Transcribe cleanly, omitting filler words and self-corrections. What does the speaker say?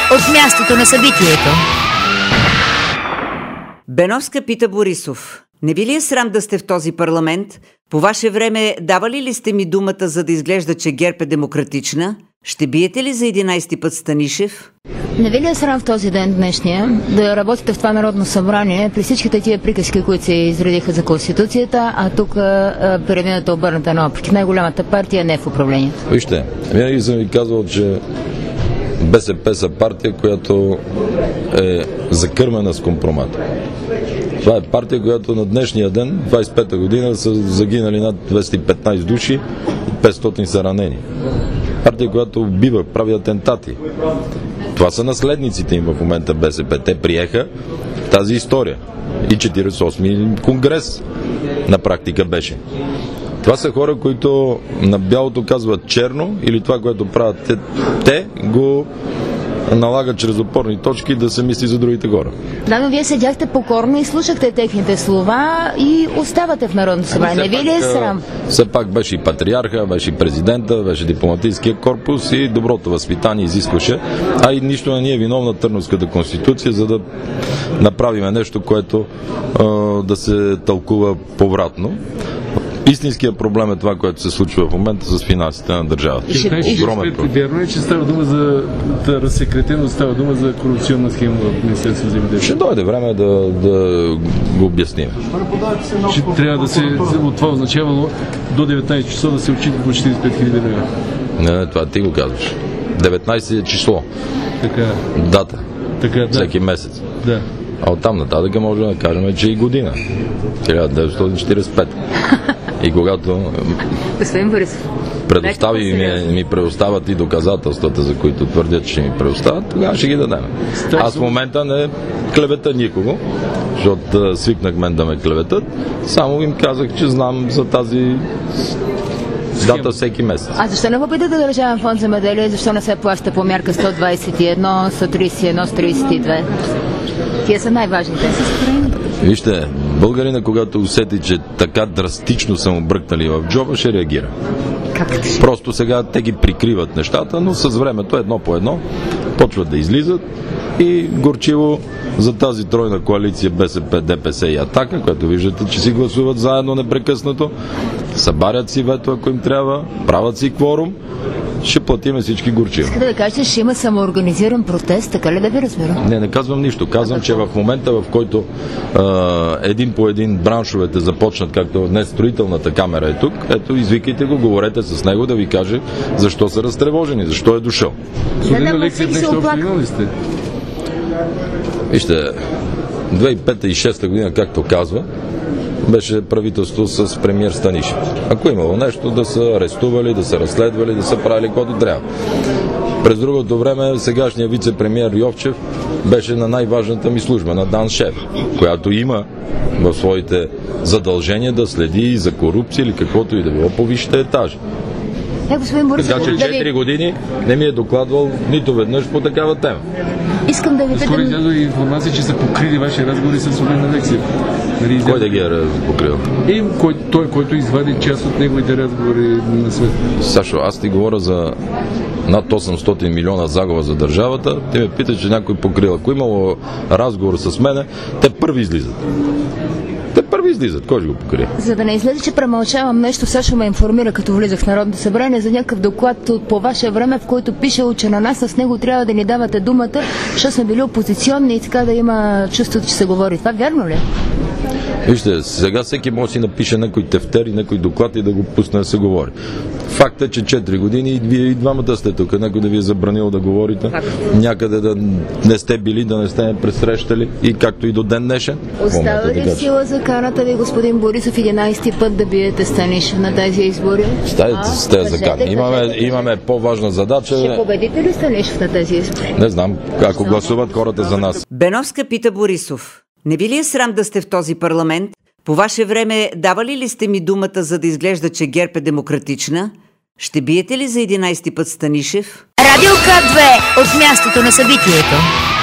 от мястото на събитието. Беновска пита Борисов: не ви ли е срам да сте в този парламент? По ваше време давали ли сте ми думата, за да изглежда, че ГЕРБ е демократична? Ще биете ли за 11-ти път Станишев? Не ви ли е срам в този ден днешния да работите в това Народно събрание при всичките тия приказки, които се изредиха за Конституцията, а тук пирамидата обърната наопаки? Най-голямата партия не е в управлението. Вижте, винаги съм ви казвал, че БСП са партия, която е закърмена с компромат. Това е партия, която на днешния ден, 25-та година, са загинали над 215 души, 500 са ранени. Партия, която убива, прави атентати. Това са наследниците им в момента БСП. Те приеха тази история. И 48-ми конгрес на практика беше. Това са хора, които на бялото казват черно, или това, което правят те го налагат чрез опорни точки да се мисли за другите хора. Да, но вие седяхте покорно и слушахте техните слова и оставате в Народното събрание. Не ви ли е срам? Все пак беше и патриарха, беше и президента, беше дипломатическия корпус и доброто възпитание изискваше, а и нищо не ни е виновна Търновската конституция, за да направим нещо, което да се тълкува повратно. Истинският проблем е това, което се случва в момента с финансите на държавата. Вярно е, че става дума за разсекретено, става дума за корупционна схема в Министерството за земеделие. Ще дойде време да го обясним. Че трябва да се, от това означавало до 19 числа да се отчита по 45 хиляди лева. Не, това ти го казваш. 19 е число. Така. Дата. Така, да. Всеки месец. Да. А оттам нататък може да кажем, че и година. 1945. И когато ми предоставят и доказателствата, за които твърдят, че ми предоставят, тогава ще ги дадем. Аз в момента не клевета никого, защото свикнах мен да ме клеветат. Само им казах, че знам за тази дата всеки месец. А защо не го питате Държавен фонд земеделие? Защо не се плаща по мярка 121, 131, 132? Тия са най-важните. Вижте, българина, когато усети, че така драстично са му бръкнали в джоба, ще реагира. Просто сега те ги прикриват нещата, но с времето едно по едно почват да излизат и горчиво за тази тройна коалиция БСП, ДПС и Атака, която виждате, че си гласуват заедно непрекъснато, събарят си вето, ако им трябва, правят си кворум, ще платиме всички горчиво. Искате да кажете, ще има самоорганизиран протест, така ли да ви разбирам? Не казвам нищо. Казвам, че в момента, в който един по един браншовете започнат, както днес строителната камера е тук, ето, извикайте го, говорете с него да ви каже защо са разтревожени, защо е дошъл. Судена лекция днес общо ли сте? Вижте, 2005 и 2006 година, както казва, беше правителство с премиер Станишев. Ако имало нещо, да са арестували, да са разследвали, да са правили каквото трябва. През другото време сегашният вице-премиер Йовчев беше на най-важната ми служба, на ДАН шеф, която има в своите задължения да следи за корупция или каквото и да било по висшите етажи. Така че 4 години не ми е докладвал нито веднъж по такава тема. Искам да ви питам... Скоро излязо и информация, че са покрили ваши разговори с Судена лекция. Кой да ги е покрил? Той, който извади част от неговите разговори на света. Сашо, аз ти говоря за над 800 милиона загуба за държавата. Ти ме питаш, че някой покрил. Ако имало разговор с мене, те първи излизат. Кой ще го покрие? За да не излезе, че премълчавам нещо, Сашо ме информира, като влизах в Народното събрание, за някакъв доклад по ваше време, в който пишело, че на нас с него трябва да ни давате думата, защото сме били опозиционни и така да има чувството, че се говори. Това вярно ли? Вижте, сега всеки може да си напише някой тефтер и някой доклад и да го пусне да се говори. Факт е, че 4 години и вие и двамата сте тук. Някой да ви е забранил да говорите, някъде да не сте били, да не сте ме пресрещали и както и до ден днешен. Остава ли сила за карата ви, господин Борисов, 11-ти път да биете Станишев на тези избори? Сте за карата. Имаме по-важна задача. Ще победите ли Станишев на тези избори? Не знам, ако гласуват хората за нас. Беновска пита Борисов: не ви ли е срам да сте в този парламент? По ваше време давали ли сте ми думата, за да изглежда, че ГЕРБ е демократична? Ще биете ли за 11-ти път Станишев? Радио К2 от мястото на събитието.